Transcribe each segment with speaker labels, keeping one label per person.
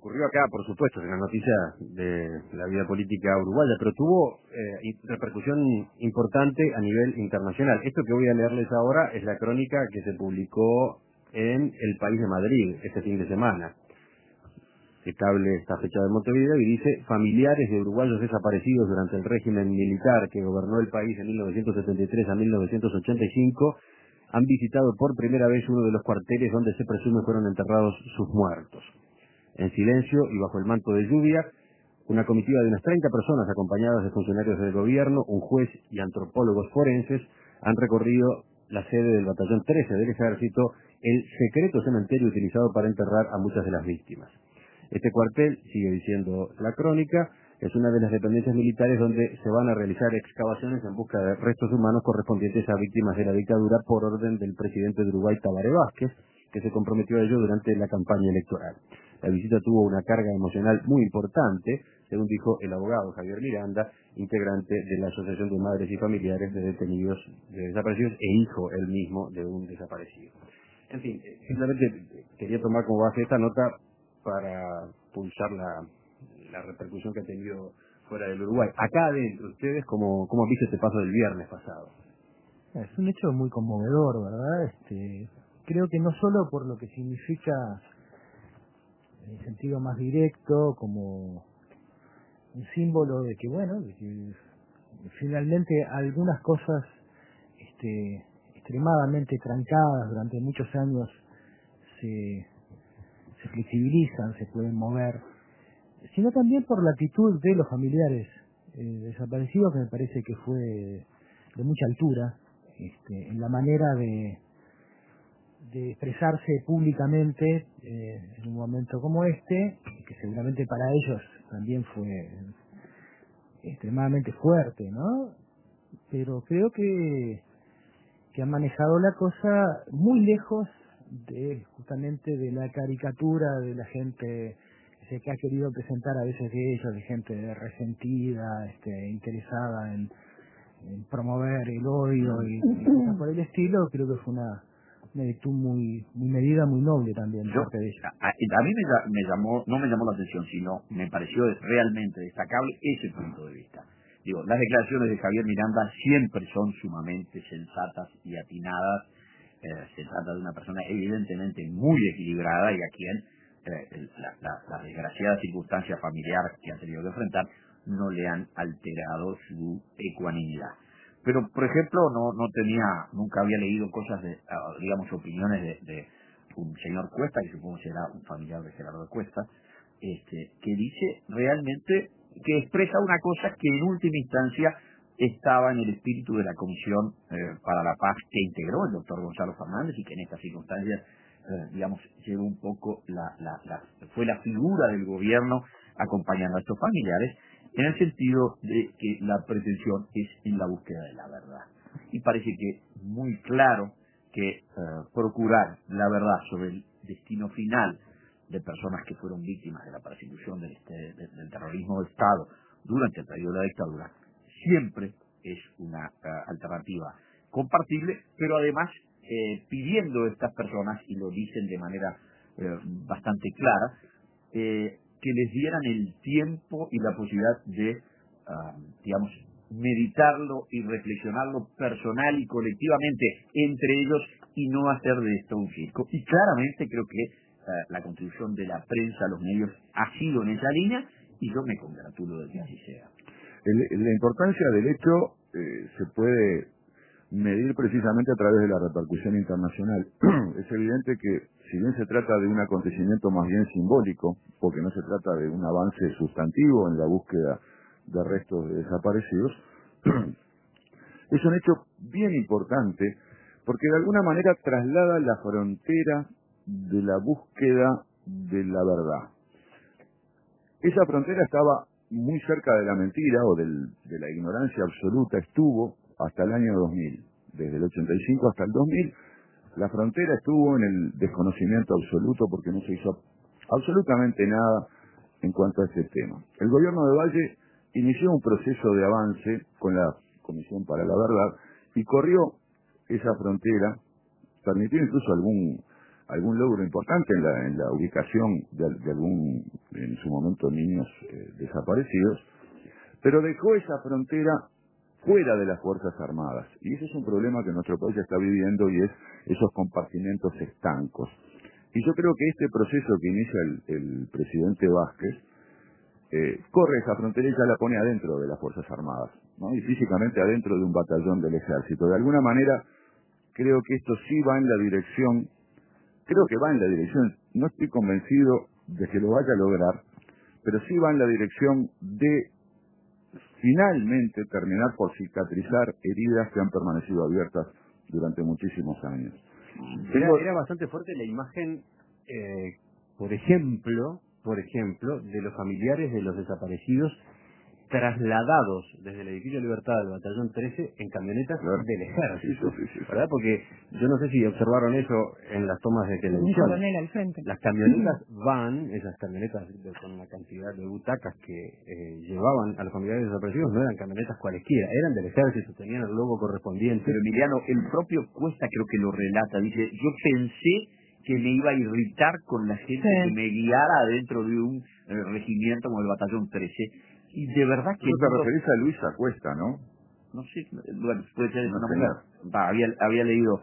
Speaker 1: ocurrió acá, por supuesto, en la noticia de la vida política uruguaya, pero tuvo repercusión importante a nivel internacional. Esto que voy a leerles ahora es la crónica que se publicó en El País de Madrid este fin de semana. Cable está fechada en Montevideo y dice: familiares de uruguayos desaparecidos durante el régimen militar que gobernó el país de 1973 a 1985 han visitado por primera vez uno de los cuarteles donde se presume fueron enterrados sus muertos. En silencio y bajo el manto de lluvia, una comitiva de unas 30 personas acompañadas de funcionarios del gobierno, un juez y antropólogos forenses han recorrido la sede del batallón 13 del ejército, el secreto cementerio utilizado para enterrar a muchas de las víctimas. Este cuartel, sigue diciendo la crónica, es una de las dependencias militares donde se van a realizar excavaciones en busca de restos humanos correspondientes a víctimas de la dictadura por orden del presidente de Uruguay, Tabaré Vázquez, que se comprometió a ello durante la campaña electoral. La visita tuvo una carga emocional muy importante, según dijo el abogado Javier Miranda, integrante de la Asociación de Madres y Familiares de Detenidos de Desaparecidos e hijo él mismo de un desaparecido. En fin, simplemente quería tomar como base esta nota para pulsar la repercusión que ha tenido fuera del Uruguay. Acá adentro, ¿ustedes cómo han visto este paso del viernes pasado?
Speaker 2: Es un hecho muy conmovedor, ¿verdad? Creo que no solo por lo que significa en el sentido más directo, como un símbolo de que, bueno, de que finalmente algunas cosas extremadamente trancadas durante muchos años se flexibilizan, se pueden mover, sino también por la actitud de los familiares desaparecidos, que me parece que fue de mucha altura, en la manera de expresarse públicamente en un momento como este, que seguramente para ellos también fue extremadamente fuerte, ¿no? Pero creo que han manejado la cosa muy lejos de justamente de la caricatura de la gente que ha querido presentar a veces de ellos, de gente resentida, interesada en promover el odio y cosas por el estilo. Creo que fue una actitud muy medida, muy noble también de parte de ellos.
Speaker 3: A mí no me llamó la atención, sino me pareció realmente destacable ese punto de vista. Digo, las declaraciones de Javier Miranda siempre son sumamente sensatas y atinadas. Se trata de una persona evidentemente muy equilibrada y a quien la desgraciada circunstancia familiar que ha tenido que enfrentar no le han alterado su ecuanimidad. Pero, por ejemplo, nunca había leído cosas digamos, opiniones de un señor Cuesta, que supongo será un familiar de Gerardo Cuesta, que dice realmente, que expresa una cosa que en última instancia estaba en el espíritu de la Comisión para la Paz que integró el doctor Gonzalo Fernández y que en estas circunstancias, digamos, llevó un poco fue la figura del gobierno acompañando a estos familiares, en el sentido de que la pretensión es en la búsqueda de la verdad. Y parece que muy claro que procurar la verdad sobre el destino final de personas que fueron víctimas de la persecución del terrorismo de Estado durante el periodo de la dictadura siempre es una alternativa compartible, pero además pidiendo a estas personas, y lo dicen de manera bastante clara, que les dieran el tiempo y la posibilidad de, digamos, meditarlo y reflexionarlo personal y colectivamente entre ellos y no hacer de esto un circo. Y claramente creo que la contribución de la prensa, los medios, ha sido en esa línea y yo me congratulo de que así sea.
Speaker 4: La importancia del hecho se puede medir precisamente a través de la repercusión internacional. Es evidente que, si bien se trata de un acontecimiento más bien simbólico, porque no se trata de un avance sustantivo en la búsqueda de restos de desaparecidos, es un hecho bien importante, porque de alguna manera traslada la frontera de la búsqueda de la verdad. Esa frontera estaba muy cerca de la mentira o de la ignorancia absoluta, estuvo hasta el año 2000, desde el 85 hasta el 2000, la frontera estuvo en el desconocimiento absoluto porque no se hizo absolutamente nada en cuanto a este tema. El gobierno de Valle inició un proceso de avance con la Comisión para la Verdad y corrió esa frontera, permitió incluso algún logro importante en la ubicación de algún, en su momento, niños desaparecidos, pero dejó esa frontera fuera de las Fuerzas Armadas. Y ese es un problema que nuestro país está viviendo, y es esos compartimentos estancos. Y yo creo que este proceso que inicia el presidente Vázquez corre esa frontera y ya la pone adentro de las Fuerzas Armadas, ¿no? Y físicamente adentro de un batallón del Ejército. De alguna manera, creo que esto sí va en la dirección, no estoy convencido de que lo vaya a lograr, pero sí va en la dirección de finalmente terminar por cicatrizar heridas que han permanecido abiertas durante muchísimos años.
Speaker 1: Era bastante fuerte la imagen, por ejemplo, de los familiares de los desaparecidos trasladados desde el edificio Libertad del Batallón 13 en camionetas del Ejército,
Speaker 4: sí.
Speaker 1: ¿verdad? Porque yo no sé si observaron eso en las tomas de televisión.
Speaker 2: Un coronel al frente.
Speaker 1: Las camionetas esas camionetas con la cantidad de butacas que llevaban a los familiares desaparecidos, no eran camionetas cualesquiera, eran del Ejército, tenían el logo correspondiente.
Speaker 3: Pero Emiliano, el propio Cuesta creo que lo relata, dice, yo pensé que me iba a irritar con la gente que me guiara dentro de un regimiento como el Batallón 13. Y de verdad que...
Speaker 4: Tú te referís a Luisa Cuesta, ¿no?
Speaker 3: No sé, bueno, puede ser
Speaker 4: No
Speaker 3: una
Speaker 4: sé
Speaker 3: mujer. Había leído,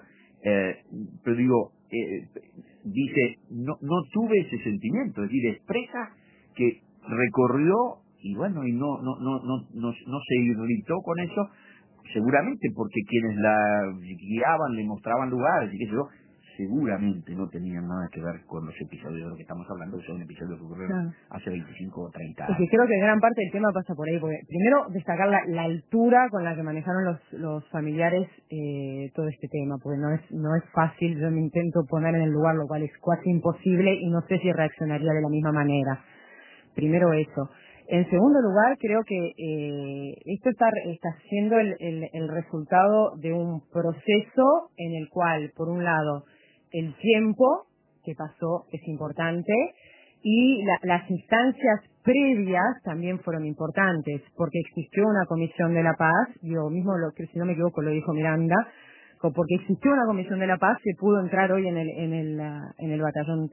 Speaker 3: pero digo, dice, no tuve ese sentimiento, es decir, expresa que recorrió y bueno, y no se irritó con eso, seguramente porque quienes la guiaban, le mostraban lugares y qué sé yo, seguramente no tenían nada que ver con los episodios de los que estamos hablando, que son episodios que ocurrieron hace 25 o 30 años.
Speaker 2: Es que creo que gran parte del tema pasa por ahí, porque primero destacar la altura con la que manejaron los familiares todo este tema, porque no es fácil. Yo me intento poner en el lugar, lo cual es casi imposible, y no sé si reaccionaría de la misma manera. Primero eso. En segundo lugar, creo que esto está siendo el resultado de un proceso en el cual, por un lado, el tiempo que pasó es importante, y las instancias previas también fueron importantes, porque existió una comisión de la paz, yo mismo, si no me equivoco, lo dijo Miranda, porque existió una comisión de la paz que pudo entrar hoy en el batallón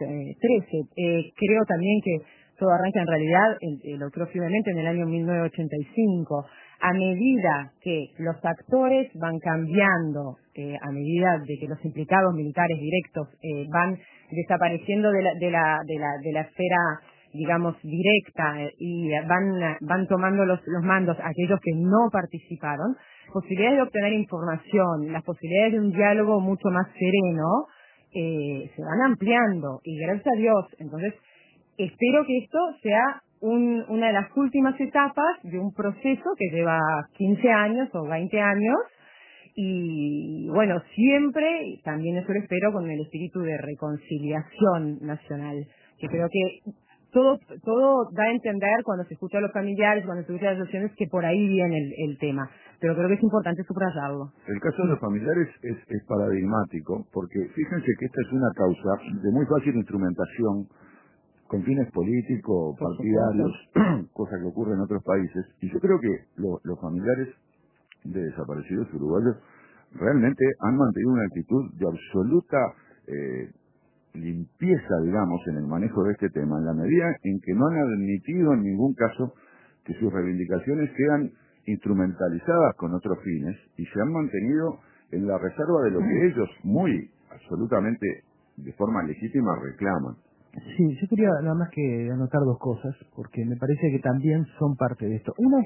Speaker 2: 13. Creo también que todo arranca en realidad, lo creo firmemente, en el año 1985. A medida que los actores van cambiando, a medida de que los implicados militares directos van desapareciendo de la esfera, digamos, directa, y van tomando los mandos aquellos que no participaron, posibilidades de obtener información, las posibilidades de un diálogo mucho más sereno, se van ampliando, y gracias a Dios. Entonces, espero que esto sea una de las últimas etapas de un proceso que lleva 15 años o 20 años, y bueno, siempre, también eso lo espero, con el espíritu de reconciliación nacional, que creo que todo da a entender cuando se escucha a los familiares, cuando se escucha a las asociaciones, que por ahí viene el tema, pero creo que es importante subrayarlo.
Speaker 4: El caso de los familiares es paradigmático, porque fíjense que esta es una causa de muy fácil instrumentación con fines políticos, partidarios, cosa que ocurre en otros países, y yo creo que los familiares de desaparecidos uruguayos realmente han mantenido una actitud de absoluta limpieza, digamos, en el manejo de este tema, en la medida en que no han admitido en ningún caso que sus reivindicaciones sean instrumentalizadas con otros fines, y se han mantenido en la reserva de lo que ellos muy absolutamente de forma legítima reclaman.
Speaker 2: Sí, yo quería nada más que anotar dos cosas, porque me parece que también son parte de esto. Una es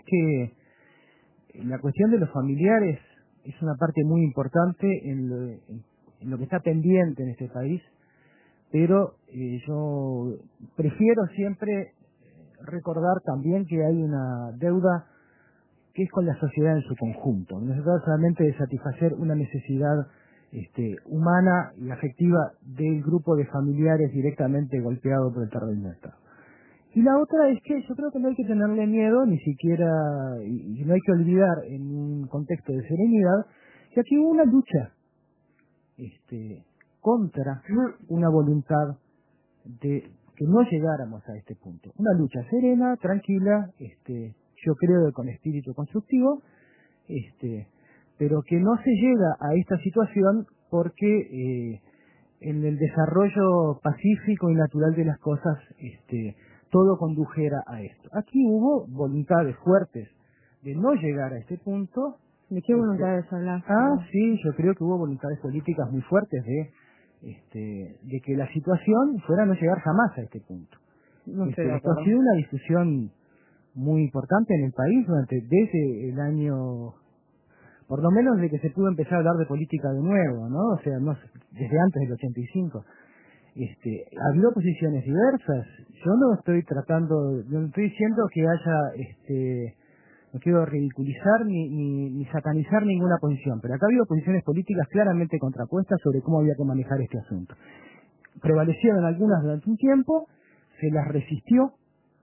Speaker 2: que la cuestión de los familiares es una parte muy importante en lo que está pendiente en este país, pero yo prefiero siempre recordar también que hay una deuda que es con la sociedad en su conjunto. No se trata solamente de satisfacer una necesidad humana y afectiva del grupo de familiares directamente golpeado por el terrorismo de Estado. Y la otra es que yo creo que no hay que tenerle miedo, ni siquiera, y no hay que olvidar en un contexto de serenidad, que aquí hubo una lucha contra una voluntad de que no llegáramos a este punto. Una lucha serena, tranquila, yo creo que con espíritu constructivo, pero que no se llega a esta situación porque en el desarrollo pacífico y natural de las cosas todo condujera a esto. Aquí hubo voluntades fuertes de no llegar a este punto.
Speaker 5: ¿De qué voluntades hablas?
Speaker 2: Sí, yo creo que hubo voluntades políticas muy fuertes de que la situación fuera a no llegar jamás a este punto.
Speaker 5: No sé,
Speaker 2: esto ha sido una discusión muy importante en el país desde el año, por lo menos de que se pudo empezar a hablar de política de nuevo, ¿no? O sea, desde antes del 85. Ha habido posiciones diversas. Yo no estoy diciendo que haya, no quiero ridiculizar ni satanizar ninguna posición, pero acá ha habido posiciones políticas claramente contrapuestas sobre cómo había que manejar este asunto. Prevalecieron algunas durante un tiempo, se las resistió,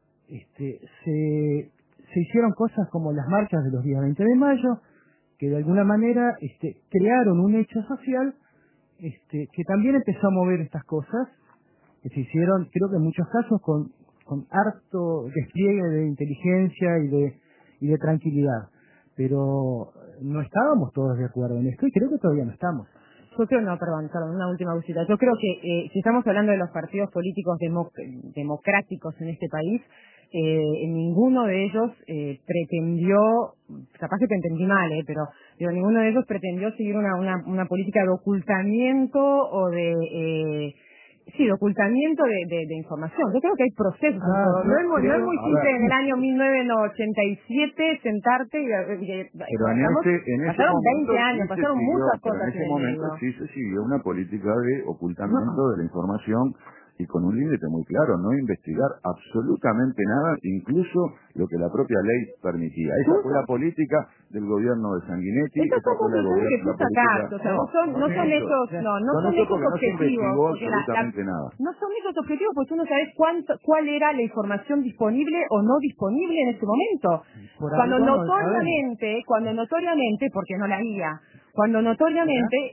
Speaker 2: se hicieron cosas como las marchas de los días 20 de mayo, que de alguna manera crearon un hecho social que también empezó a mover estas cosas, que se hicieron, creo que en muchos casos, con harto despliegue de inteligencia y de tranquilidad. Pero no estábamos todos de acuerdo en esto y creo que todavía no estamos.
Speaker 5: Yo creo, perdón, una última cosita. Yo creo que si estamos hablando de los partidos políticos democráticos en este país, ninguno de ellos pretendió, capaz que te entendí mal, pero ninguno de ellos pretendió seguir una política de ocultamiento o de ocultamiento de información. Yo creo que hay procesos. No es muy simple en el año 1987 sentarte y pasaron 20 años, pasaron muchas cosas.
Speaker 4: En ese momento sí se siguió una política de ocultamiento de la información y con un límite muy claro, no investigar absolutamente nada, incluso lo que la propia ley permitía. Esa fue la política del gobierno de Sanguinetti.
Speaker 5: Estas son conclusiones que tú sacás, o sea, no son esos objetivos. No son esos objetivos porque tú no sabes cuál era la información disponible o no disponible en ese momento. Cuando notoriamente, porque no la había, cuando notoriamente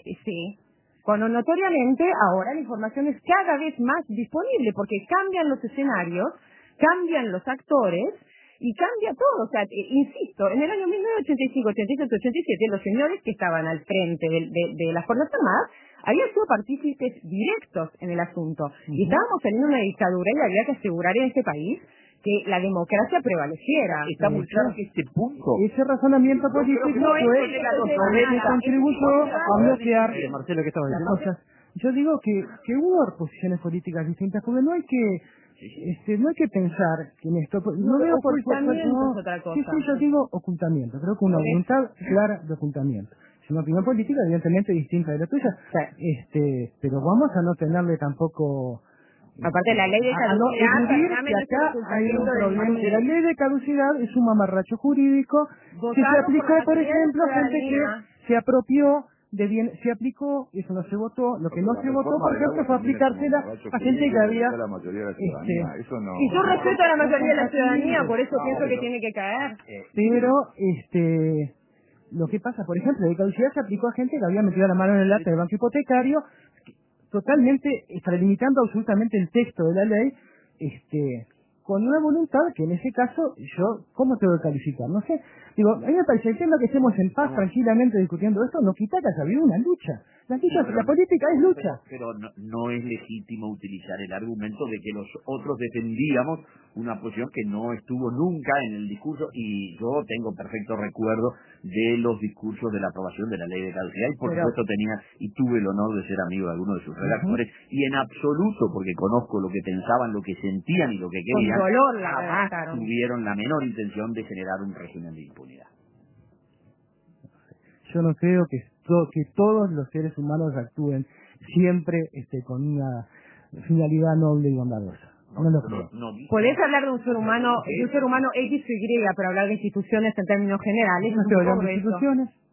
Speaker 5: ahora la información es cada vez más disponible porque cambian los escenarios, cambian los actores y cambia todo. O sea, insisto, en el año 1985, 87, 87, los señores que estaban al frente de las Fuerzas Armadas habían sido partícipes directos en el asunto. Y estábamos teniendo una dictadura y había que asegurar en este país que la democracia prevaleciera.
Speaker 3: Está muy claro que este punto...
Speaker 2: Ese razonamiento político fue el que contribuyó a bloquear...
Speaker 1: Marcelo, ¿qué estaba diciendo?
Speaker 2: Yo digo que hubo posiciones políticas distintas, porque no hay que pensar que en esto... No veo
Speaker 5: ocultamiento es otra cosa.
Speaker 2: Sí, yo digo ocultamiento. Creo que una voluntad clara de ocultamiento. Es una opinión política evidentemente distinta de la tuya. Pero vamos a no tenerle tampoco...
Speaker 5: Aparte, la ley de caducidad,
Speaker 2: la ley de caducidad es un mamarracho jurídico que se aplicó, por ejemplo, gente que se apropió de bien, se aplicó, eso no se votó, lo que no se votó, por ejemplo, fue aplicársela a gente que había...
Speaker 5: Y yo respeto a la mayoría de la ciudadanía, por eso pienso que tiene que caer.
Speaker 2: Pero, lo que pasa, por ejemplo, la ley de caducidad se aplicó a gente que había metido la mano en el acta del banco hipotecario, totalmente extralimitando absolutamente el texto de la ley, con una voluntad que en ese caso yo, ¿cómo tengo que calificar? No sé, digo, a mí me parece que que estemos en paz tranquilamente discutiendo esto no quita que haya habido una lucha. La política es lucha.
Speaker 3: Pero no es legítimo utilizar el argumento de que los otros defendíamos una posición que no estuvo nunca en el discurso, y yo tengo perfecto recuerdo de los discursos de la aprobación de la ley de caducidad, y por supuesto tuve el honor de ser amigo de algunos de sus redactores, y en absoluto, porque conozco lo que pensaban, lo que sentían y lo que querían,
Speaker 5: con dolor
Speaker 3: jamás tuvieron la menor intención de generar un régimen de impunidad.
Speaker 2: Yo no creo que todos los seres humanos actúen siempre con una finalidad noble y bondadosa. No lo creo.
Speaker 5: Podés hablar de un ser humano X o Y, pero hablar de instituciones en términos generales.
Speaker 2: No estoy hablando de instituciones.